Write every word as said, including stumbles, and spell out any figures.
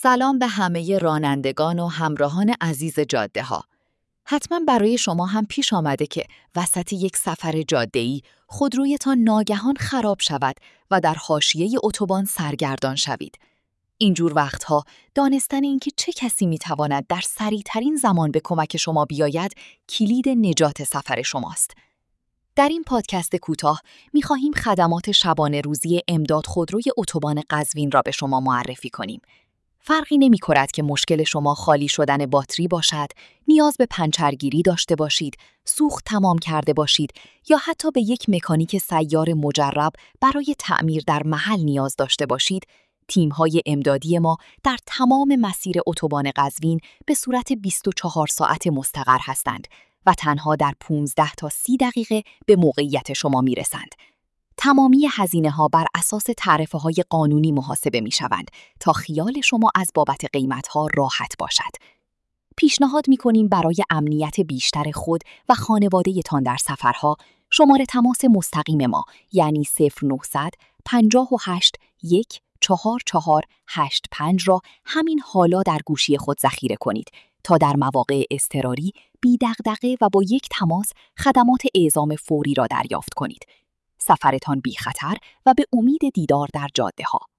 سلام به همه رانندگان و همراهان عزیز جاده ها. حتما برای شما هم پیش آمده که وسط یک سفر جاده‌ای خودرویتان ناگهان خراب شود و در حاشیه اتوبان سرگردان شوید. اینجور وقتها دانستن اینکه چه کسی میتواند در سریعترین زمان به کمک شما بیاید کلید نجات سفر شماست. در این پادکست کوتاه می‌خواهیم خدمات شبانه روزی امداد خودروی اتوبان قزوین را به شما معرفی کنیم. فرقی نمی‌کند که مشکل شما خالی شدن باتری باشد، نیاز به پنچرگیری داشته باشید، سوخت تمام کرده باشید یا حتی به یک مکانیک سیار مجرب برای تعمیر در محل نیاز داشته باشید. تیم‌های امدادی ما در تمام مسیر اتوبان قزوین به صورت بیست و چهار ساعته مستقر هستند و تنها در پانزده تا سی دقیقه به موقعیت شما می‌رسند. تمامی هزینه‌ها بر اساس تعرفه‌های قانونی محاسبه می‌شوند تا خیال شما از بابت قیمت‌ها راحت باشد. پیشنهاد می‌کنیم برای امنیت بیشتر خود و خانواده‌تان در سفرها شماره تماس مستقیم ما یعنی صفر نهصد پنجاه و هشت یک چهار چهار هشت پنج را همین حالا در گوشی خود ذخیره کنید تا در مواقع اضطراری بی دغدغه و با یک تماس خدمات اعزام فوری را دریافت کنید. سفرتان بی خطر و به امید دیدار در جاده ها.